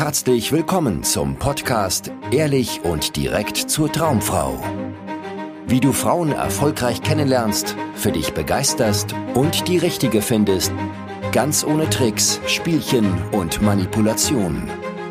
Herzlich willkommen zum Podcast Ehrlich und direkt zur Traumfrau. Wie du Frauen erfolgreich kennenlernst, für dich begeisterst und die richtige findest, ganz ohne Tricks, Spielchen und Manipulation.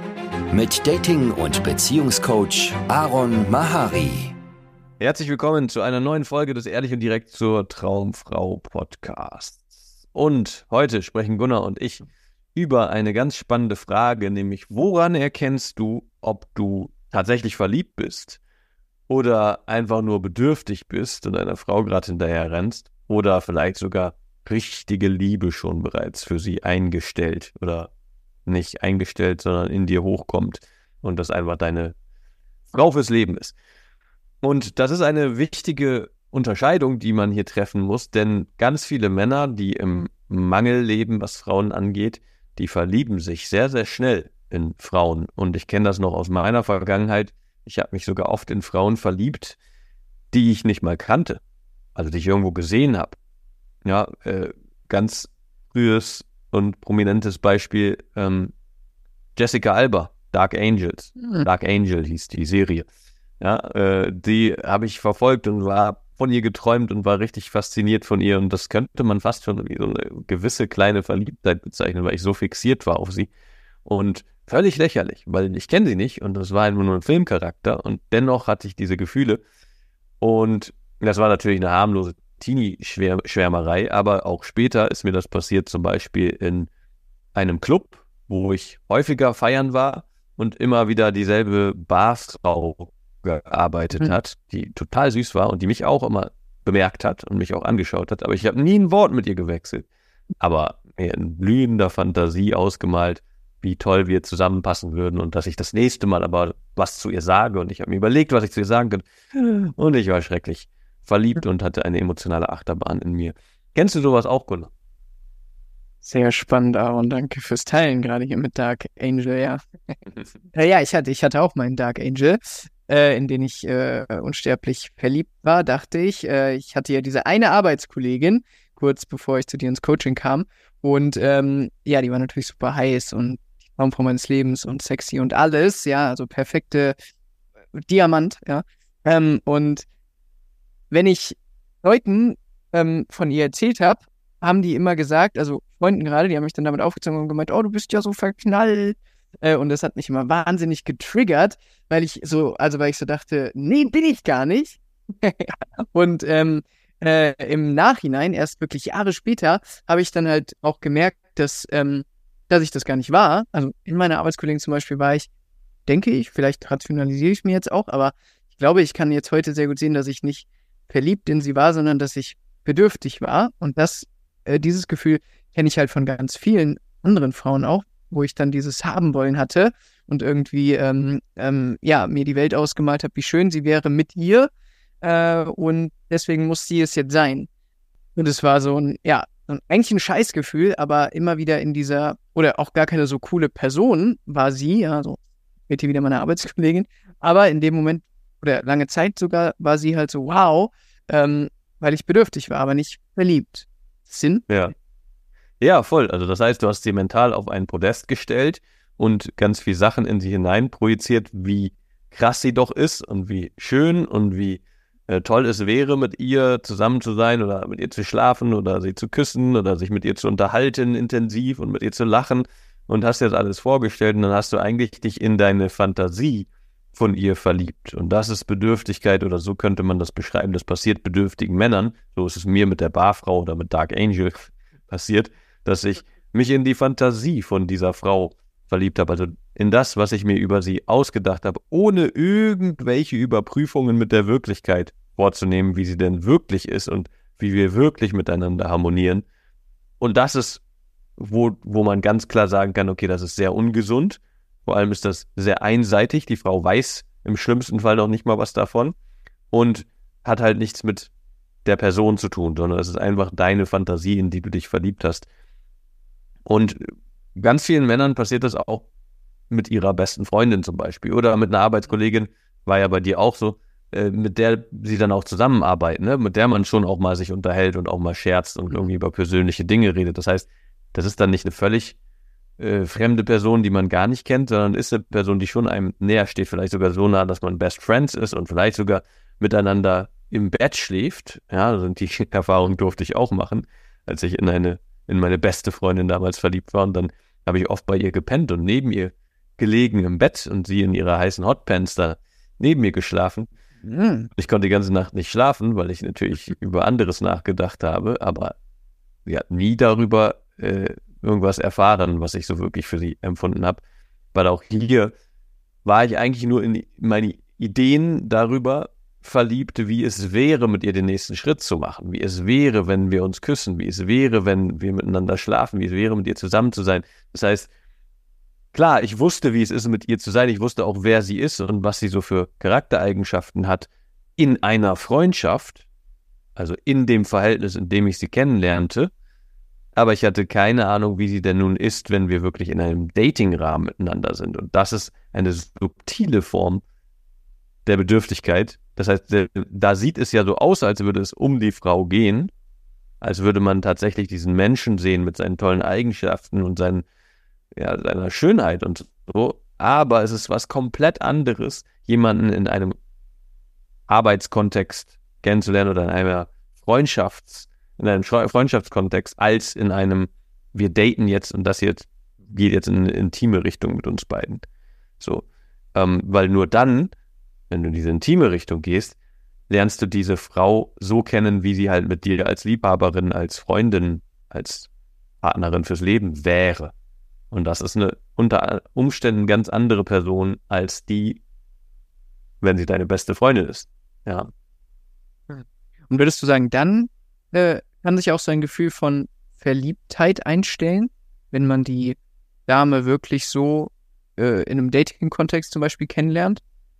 Mit Dating- und Beziehungscoach Aaron Mahari. Herzlich willkommen zu einer neuen Folge des Ehrlich und direkt zur Traumfrau Podcasts. Und heute sprechen Gunnar und ich über eine ganz spannende Frage, nämlich woran erkennst du, ob du tatsächlich verliebt bist oder einfach nur bedürftig bist und einer Frau gerade hinterher rennst oder vielleicht sogar richtige Liebe schon bereits für sie eingestellt oder nicht eingestellt, sondern in dir hochkommt und das einfach deine Frau fürs Leben ist. Und das ist eine wichtige Unterscheidung, die man hier treffen muss, denn ganz viele Männer, die im Mangel leben, was Frauen angeht, die verlieben sich sehr, sehr schnell in Frauen. Und ich kenne das noch aus meiner Vergangenheit. Ich habe mich sogar oft in Frauen verliebt, die ich nicht mal kannte, also die ich irgendwo gesehen habe. Ja, ganz frühes und prominentes Beispiel, Jessica Alba, Dark Angels. Dark Angel hieß die Serie. Ja, die habe ich verfolgt und war von ihr geträumt und war richtig fasziniert von ihr. Und das könnte man fast schon wie so eine gewisse kleine Verliebtheit bezeichnen, weil ich so fixiert war auf sie. Und völlig lächerlich, weil ich kenne sie nicht und das war einfach nur ein Filmcharakter. Und dennoch hatte ich diese Gefühle. Und das war natürlich eine harmlose Teenie-Schwärmerei, aber auch später ist mir das passiert, zum Beispiel in einem Club, wo ich häufiger feiern war und immer wieder dieselbe Barfrau gearbeitet hat, die total süß war und die mich auch immer bemerkt hat und mich auch angeschaut hat, aber ich habe nie ein Wort mit ihr gewechselt, aber mir in blühender Fantasie ausgemalt, wie toll wir zusammenpassen würden und dass ich das nächste Mal aber was zu ihr sage und ich habe mir überlegt, was ich zu ihr sagen kann und ich war schrecklich verliebt und hatte eine emotionale Achterbahn in mir. Kennst du sowas auch, Gunnar? Sehr spannend, Aaron. Danke fürs Teilen, gerade hier mit Dark Angel, ja. Ja, ich hatte auch meinen Dark Angel, in den ich unsterblich verliebt war, dachte ich. Ich hatte ja diese eine Arbeitskollegin, kurz bevor ich zu dir ins Coaching kam. Und ja, die war natürlich super heiß und die Traumfrau meines Lebens und sexy und alles. Ja, also perfekte Diamant, ja. Und wenn ich Leuten von ihr erzählt habe, haben die immer gesagt, also Freunden gerade, die haben mich dann damit aufgezogen und gemeint, oh, du bist ja so verknallt. Und das hat mich immer wahnsinnig getriggert, weil ich so dachte, nee, bin ich gar nicht. Und im Nachhinein, erst wirklich Jahre später, habe ich dann halt auch gemerkt, dass ich das gar nicht war. Also in meiner Arbeitskollegen zum Beispiel war ich, denke ich, vielleicht rationalisiere ich es mir jetzt auch, aber ich glaube, ich kann jetzt heute sehr gut sehen, dass ich nicht verliebt in sie war, sondern dass ich bedürftig war. Und dieses Gefühl kenne ich halt von ganz vielen anderen Frauen auch, wo ich dann dieses Haben wollen hatte und irgendwie mir die Welt ausgemalt habe, wie schön sie wäre mit ihr und deswegen muss sie es jetzt sein. Und es war eigentlich ein Scheißgefühl, aber immer wieder in dieser, oder auch gar keine so coole Person war sie, also wird hier wieder meine Arbeitskollegin, aber in dem Moment, oder lange Zeit sogar, war sie halt so, wow, weil ich bedürftig war, aber nicht verliebt. Sinn? Ja, voll. Also das heißt, du hast sie mental auf ein Podest gestellt und ganz viel Sachen in sie hinein projiziert, wie krass sie doch ist und wie schön und wie toll es wäre, mit ihr zusammen zu sein oder mit ihr zu schlafen oder sie zu küssen oder sich mit ihr zu unterhalten intensiv und mit ihr zu lachen und hast dir das alles vorgestellt und dann hast du eigentlich dich in deine Fantasie von ihr verliebt. Und das ist Bedürftigkeit oder so könnte man das beschreiben. Das passiert bedürftigen Männern. So ist es mir mit der Barfrau oder mit Dark Angel passiert, dass ich mich in die Fantasie von dieser Frau verliebt habe, also in das, was ich mir über sie ausgedacht habe, ohne irgendwelche Überprüfungen mit der Wirklichkeit vorzunehmen, wie sie denn wirklich ist und wie wir wirklich miteinander harmonieren. Und das ist, wo man ganz klar sagen kann, okay, das ist sehr ungesund. Vor allem ist das sehr einseitig. Die Frau weiß im schlimmsten Fall noch nicht mal was davon und hat halt nichts mit der Person zu tun, sondern es ist einfach deine Fantasie, in die du dich verliebt hast. Und ganz vielen Männern passiert das auch mit ihrer besten Freundin zum Beispiel oder mit einer Arbeitskollegin, war ja bei dir auch so, mit der sie dann auch zusammenarbeiten, ne? Mit der man schon auch mal sich unterhält und auch mal scherzt und irgendwie über persönliche Dinge redet. Das heißt, das ist dann nicht eine völlig fremde Person, die man gar nicht kennt, sondern ist eine Person, die schon einem näher steht, vielleicht sogar so nah, dass man Best Friends ist und vielleicht sogar miteinander im Bett schläft. Ja, also die Erfahrung durfte ich auch machen, als ich in meine beste Freundin damals verliebt war. Und dann habe ich oft bei ihr gepennt und neben ihr gelegen im Bett und sie in ihrer heißen Hotpants da neben mir geschlafen. Ich konnte die ganze Nacht nicht schlafen, weil ich natürlich über anderes nachgedacht habe, aber sie hat nie darüber irgendwas erfahren, was ich so wirklich für sie empfunden habe. Weil auch hier war ich eigentlich nur in meine Ideen darüber verliebt, wie es wäre, mit ihr den nächsten Schritt zu machen, wie es wäre, wenn wir uns küssen, wie es wäre, wenn wir miteinander schlafen, wie es wäre, mit ihr zusammen zu sein. Das heißt, klar, ich wusste, wie es ist, mit ihr zu sein. Ich wusste auch, wer sie ist und was sie so für Charaktereigenschaften hat in einer Freundschaft, also in dem Verhältnis, in dem ich sie kennenlernte. Aber ich hatte keine Ahnung, wie sie denn nun ist, wenn wir wirklich in einem Dating-Rahmen miteinander sind. Und das ist eine subtile Form der Bedürftigkeit. Das heißt, da sieht es ja so aus, als würde es um die Frau gehen, als würde man tatsächlich diesen Menschen sehen mit seinen tollen Eigenschaften und seiner Schönheit und so. Aber es ist was komplett anderes, jemanden in einem Arbeitskontext kennenzulernen oder in einem Freundschaftskontext, als in einem, wir daten jetzt und das jetzt geht jetzt in eine intime Richtung mit uns beiden. So, weil nur dann, wenn du in diese intime Richtung gehst, lernst du diese Frau so kennen, wie sie halt mit dir als Liebhaberin, als Freundin, als Partnerin fürs Leben wäre. Und das ist eine unter Umständen ganz andere Person als die, wenn sie deine beste Freundin ist. Ja. Und würdest du sagen, dann kann sich auch so ein Gefühl von Verliebtheit einstellen, wenn man die Dame wirklich so in einem Dating-Kontext zum Beispiel kennenlernt?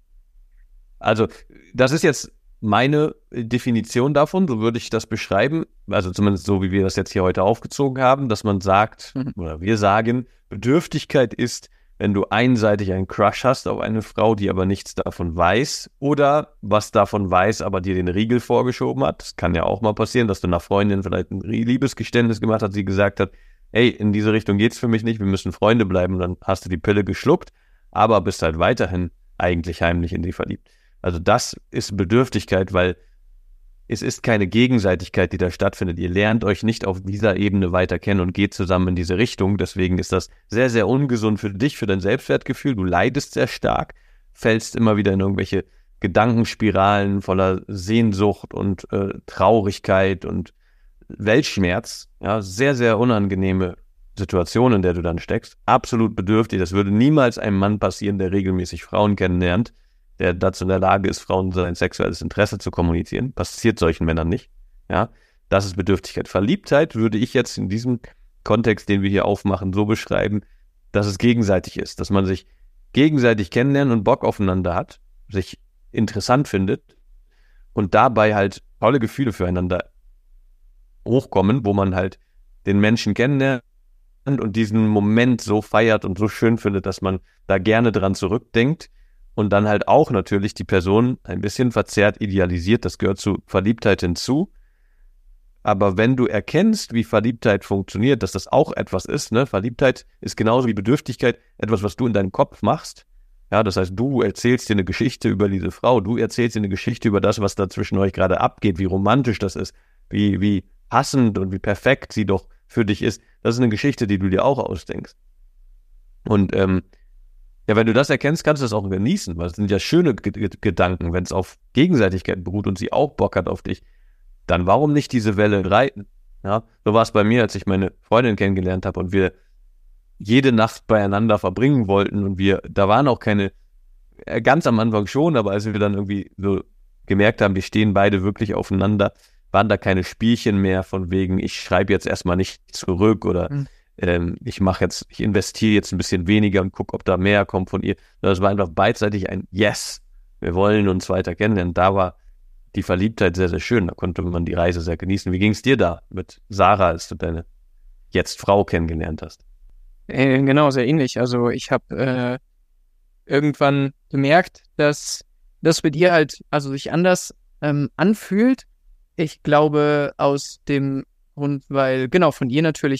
Also, das ist jetzt meine Definition davon, so würde ich das beschreiben, also zumindest so, wie wir das jetzt hier heute aufgezogen haben, dass man sagt, oder wir sagen, Bedürftigkeit ist, wenn du einseitig einen Crush hast auf eine Frau, die aber nichts davon weiß oder was davon weiß, aber dir den Riegel vorgeschoben hat. Das kann ja auch mal passieren, dass du einer Freundin vielleicht ein Liebesgeständnis gemacht hast, sie gesagt hat, ey, in diese Richtung geht's für mich nicht, wir müssen Freunde bleiben, dann hast du die Pille geschluckt, aber bist halt weiterhin eigentlich heimlich in sie verliebt. Also das ist Bedürftigkeit, weil es ist keine Gegenseitigkeit, die da stattfindet. Ihr lernt euch nicht auf dieser Ebene weiter kennen und geht zusammen in diese Richtung. Deswegen ist das sehr, sehr ungesund für dich, für dein Selbstwertgefühl. Du leidest sehr stark, fällst immer wieder in irgendwelche Gedankenspiralen voller Sehnsucht und Traurigkeit und Weltschmerz. Ja, sehr, sehr unangenehme Situation, in der du dann steckst. Absolut bedürftig. Das würde niemals einem Mann passieren, der regelmäßig Frauen kennenlernt, der dazu in der Lage ist, Frauen sein sexuelles Interesse zu kommunizieren. Passiert solchen Männern nicht. Ja, das ist Bedürftigkeit. Verliebtheit würde ich jetzt in diesem Kontext, den wir hier aufmachen, so beschreiben, dass es gegenseitig ist, dass man sich gegenseitig kennenlernt und Bock aufeinander hat, sich interessant findet und dabei halt tolle Gefühle füreinander hochkommen, wo man halt den Menschen kennenlernt und diesen Moment so feiert und so schön findet, dass man da gerne dran zurückdenkt. Und dann halt auch natürlich die Person ein bisschen verzerrt idealisiert, das gehört zu Verliebtheit hinzu. Aber wenn du erkennst, wie Verliebtheit funktioniert, dass das auch etwas ist, ne? Verliebtheit ist genauso wie Bedürftigkeit etwas, was du in deinem Kopf machst. Ja, das heißt, du erzählst dir eine Geschichte über diese Frau, du erzählst dir eine Geschichte über das, was da zwischen euch gerade abgeht, wie romantisch das ist, wie passend und wie perfekt sie doch für dich ist. Das ist eine Geschichte, die du dir auch ausdenkst. Und ja, wenn du das erkennst, kannst du das auch genießen, weil es sind ja schöne Gedanken, wenn es auf Gegenseitigkeit beruht und sie auch Bock hat auf dich, dann warum nicht diese Welle reiten? Ja, so war es bei mir, als ich meine Freundin kennengelernt habe und wir jede Nacht beieinander verbringen wollten und da waren auch keine, ganz am Anfang schon, aber als wir dann irgendwie so gemerkt haben, wir stehen beide wirklich aufeinander, waren da keine Spielchen mehr von wegen, ich schreibe jetzt erstmal nicht zurück oder ich investiere jetzt ein bisschen weniger und gucke, ob da mehr kommt von ihr. Das war einfach beidseitig ein Yes, wir wollen uns weiter kennenlernen. Da war die Verliebtheit sehr, sehr schön. Da konnte man die Reise sehr genießen. Wie ging es dir da mit Sarah, als du deine jetzt Frau kennengelernt hast? Genau, sehr ähnlich. Also ich habe irgendwann gemerkt, dass das mit ihr halt also sich anders anfühlt. Ich glaube aus dem Grund, weil genau von ihr natürlich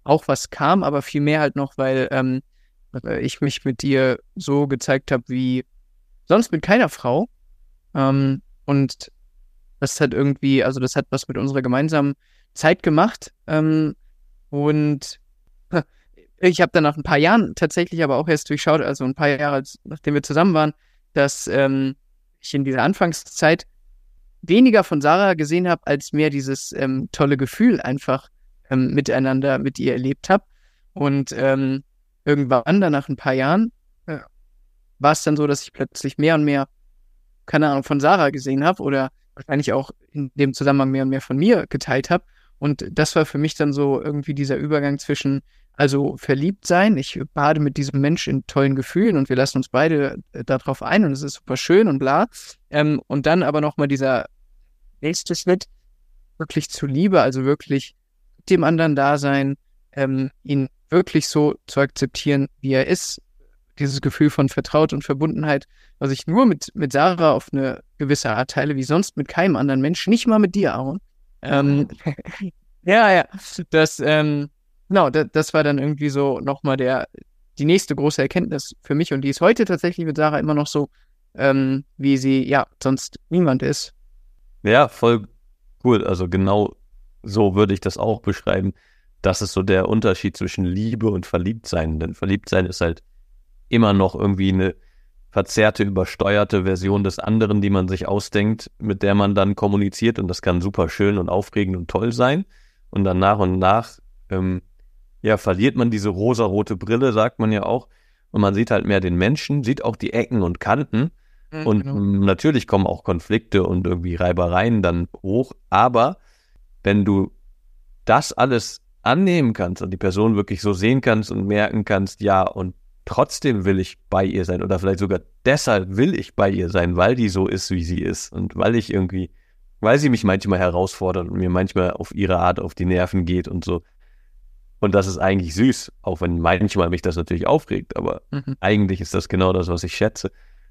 auch was kam, aber viel mehr halt noch, weil ich mich mit dir so gezeigt habe wie sonst mit keiner Frau. Und das hat irgendwie, also das hat was mit unserer gemeinsamen Zeit gemacht. Und ich habe dann nach ein paar Jahren tatsächlich aber auch erst durchschaut, also ein paar Jahre, nachdem wir zusammen waren, dass ich in dieser Anfangszeit weniger von Sarah gesehen habe, als mehr dieses tolle Gefühl einfach miteinander mit ihr erlebt habe. Und irgendwann, dann nach ein paar Jahren, war es dann so, dass ich plötzlich mehr und mehr, keine Ahnung, von Sarah gesehen habe oder wahrscheinlich auch in dem Zusammenhang mehr und mehr von mir geteilt habe. Und das war für mich dann so irgendwie dieser Übergang zwischen, also verliebt sein, ich bade mit diesem Mensch in tollen Gefühlen und wir lassen uns beide darauf ein und es ist super schön und bla. Und dann aber nochmal dieser nächste Schritt wirklich zur Liebe, also wirklich mit dem anderen da sein, ihn wirklich so zu akzeptieren, wie er ist, dieses Gefühl von Vertraut und Verbundenheit, was ich nur mit Sarah auf eine gewisse Art teile, wie sonst mit keinem anderen Menschen, nicht mal mit dir, Aaron. Ja, das, genau, das war dann irgendwie so nochmal die nächste große Erkenntnis für mich und die ist heute tatsächlich mit Sarah immer noch so, wie sie, ja, sonst niemand ist. Ja, voll cool. Also genau so würde ich das auch beschreiben. Das ist so der Unterschied zwischen Liebe und Verliebtsein. Denn Verliebtsein ist halt immer noch irgendwie eine verzerrte, übersteuerte Version des anderen, die man sich ausdenkt, mit der man dann kommuniziert. Und das kann super schön und aufregend und toll sein. Und dann nach und nach verliert man diese rosarote Brille, sagt man ja auch. Und man sieht halt mehr den Menschen, sieht auch die Ecken und Kanten. Und Genau. natürlich kommen auch Konflikte und irgendwie Reibereien dann hoch. Aber wenn du das alles annehmen kannst und die Person wirklich so sehen kannst und merken kannst, ja, und trotzdem will ich bei ihr sein oder vielleicht sogar deshalb will ich bei ihr sein, weil die so ist, wie sie ist und weil sie mich manchmal herausfordert und mir manchmal auf ihre Art auf die Nerven geht und so. Und das ist eigentlich süß, auch wenn manchmal mich das natürlich aufregt, aber eigentlich ist das genau das, was ich schätze.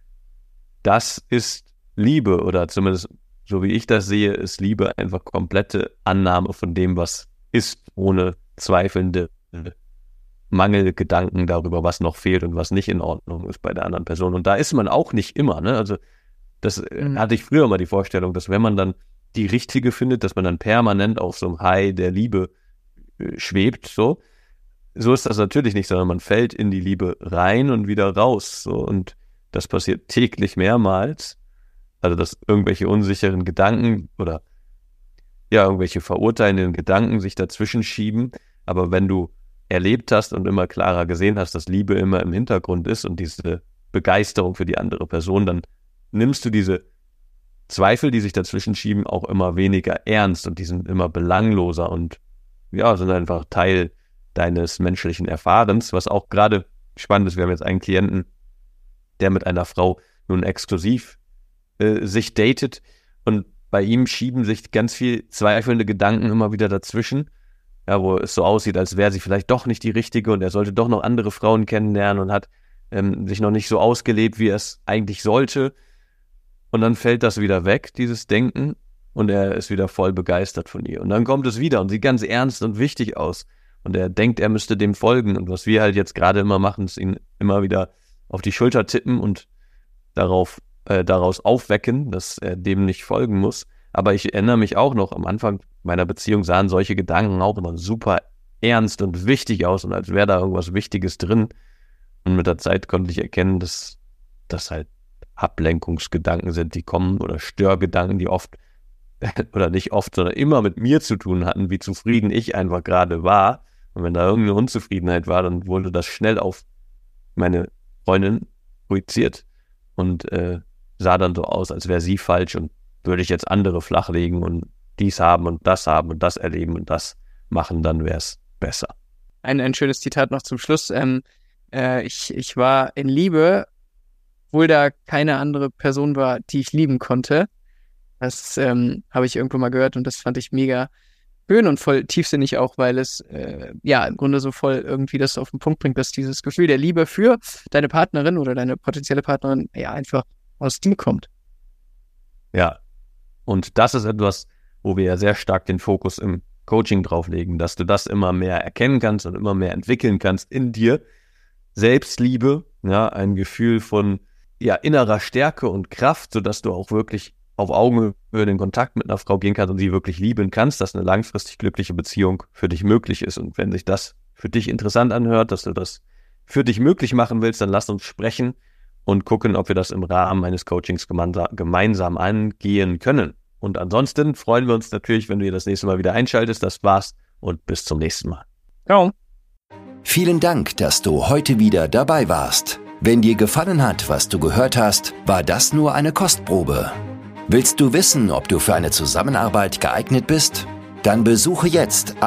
Das ist Liebe oder zumindest so wie ich das sehe, ist Liebe einfach komplette Annahme von dem, was ist, ohne zweifelnde Mangelgedanken darüber, was noch fehlt und was nicht in Ordnung ist bei der anderen Person. Und da ist man auch nicht immer, ne? Also das hatte ich früher mal die Vorstellung, dass wenn man dann die Richtige findet, dass man dann permanent auf so einem High der Liebe schwebt, so. So ist das natürlich nicht, sondern man fällt in die Liebe rein und wieder raus, so. Und das passiert täglich mehrmals. Also, dass irgendwelche unsicheren Gedanken oder ja, irgendwelche verurteilenden Gedanken sich dazwischen schieben. Aber wenn du erlebt hast und immer klarer gesehen hast, dass Liebe immer im Hintergrund ist und diese Begeisterung für die andere Person, dann nimmst du diese Zweifel, die sich dazwischen schieben, auch immer weniger ernst und die sind immer belangloser und ja, sind einfach Teil deines menschlichen Erfahrens, was auch gerade spannend ist. Wir haben jetzt einen Klienten, der mit einer Frau nun exklusiv sich datet und bei ihm schieben sich ganz viel zweifelnde Gedanken immer wieder dazwischen, ja, wo es so aussieht, als wäre sie vielleicht doch nicht die Richtige und er sollte doch noch andere Frauen kennenlernen und hat sich noch nicht so ausgelebt, wie er es eigentlich sollte. Und dann fällt das wieder weg, dieses Denken, und er ist wieder voll begeistert von ihr. Und dann kommt es wieder und sieht ganz ernst und wichtig aus. Und er denkt, er müsste dem folgen. Und was wir halt jetzt gerade immer machen, ist ihn immer wieder auf die Schulter tippen und daraus aufwecken, dass er dem nicht folgen muss. Aber ich erinnere mich auch noch, am Anfang meiner Beziehung sahen solche Gedanken auch immer super ernst und wichtig aus und als wäre da irgendwas Wichtiges drin. Und mit der Zeit konnte ich erkennen, dass das halt Ablenkungsgedanken sind, die kommen oder Störgedanken, die oft oder nicht oft, sondern immer mit mir zu tun hatten, wie zufrieden ich einfach gerade war. Und wenn da irgendeine Unzufriedenheit war, dann wurde das schnell auf meine Freundin projiziert und sah dann so aus, als wäre sie falsch und würde ich jetzt andere flachlegen und dies haben und das erleben und das machen, dann wäre es besser. Ein schönes Zitat noch zum Schluss. Ich war in Liebe, obwohl da keine andere Person war, die ich lieben konnte. Das habe ich irgendwo mal gehört und das fand ich mega schön und voll tiefsinnig auch, weil es im Grunde so voll irgendwie das auf den Punkt bringt, dass dieses Gefühl der Liebe für deine Partnerin oder deine potenzielle Partnerin ja einfach aus dir kommt. Ja, und das ist etwas, wo wir ja sehr stark den Fokus im Coaching drauflegen, dass du das immer mehr erkennen kannst und immer mehr entwickeln kannst in dir. Selbstliebe, ja, ein Gefühl von innerer Stärke und Kraft, sodass du auch wirklich auf Augenhöhe in Kontakt mit einer Frau gehen kannst und sie wirklich lieben kannst, dass eine langfristig glückliche Beziehung für dich möglich ist. Und wenn sich das für dich interessant anhört, dass du das für dich möglich machen willst, dann lass uns sprechen und gucken, ob wir das im Rahmen eines Coachings gemeinsam angehen können. Und ansonsten freuen wir uns natürlich, wenn du das nächste Mal wieder einschaltest. Das war's und bis zum nächsten Mal. Ciao. Vielen Dank, dass du heute wieder dabei warst. Wenn dir gefallen hat, was du gehört hast, war das nur eine Kostprobe. Willst du wissen, ob du für eine Zusammenarbeit geeignet bist? Dann besuche jetzt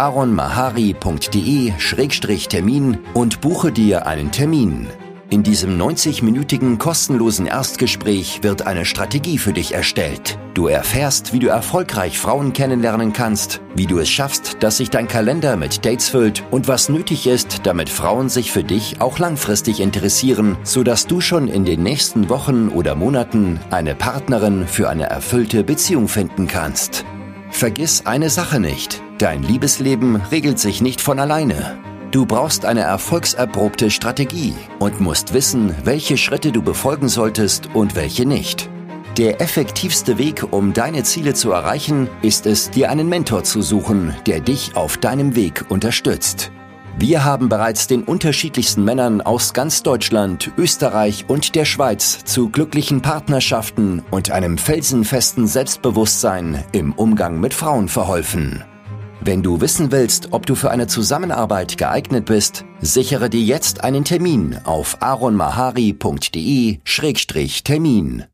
aronmahari.de/termin und buche dir einen Termin. In diesem 90-minütigen kostenlosen Erstgespräch wird eine Strategie für dich erstellt. Du erfährst, wie du erfolgreich Frauen kennenlernen kannst, wie du es schaffst, dass sich dein Kalender mit Dates füllt und was nötig ist, damit Frauen sich für dich auch langfristig interessieren, sodass du schon in den nächsten Wochen oder Monaten eine Partnerin für eine erfüllte Beziehung finden kannst. Vergiss eine Sache nicht: Dein Liebesleben regelt sich nicht von alleine. Du brauchst eine erfolgserprobte Strategie und musst wissen, welche Schritte du befolgen solltest und welche nicht. Der effektivste Weg, um deine Ziele zu erreichen, ist es, dir einen Mentor zu suchen, der dich auf deinem Weg unterstützt. Wir haben bereits den unterschiedlichsten Männern aus ganz Deutschland, Österreich und der Schweiz zu glücklichen Partnerschaften und einem felsenfesten Selbstbewusstsein im Umgang mit Frauen verholfen. Wenn du wissen willst, ob du für eine Zusammenarbeit geeignet bist, sichere dir jetzt einen Termin auf aronmahari.de/termin.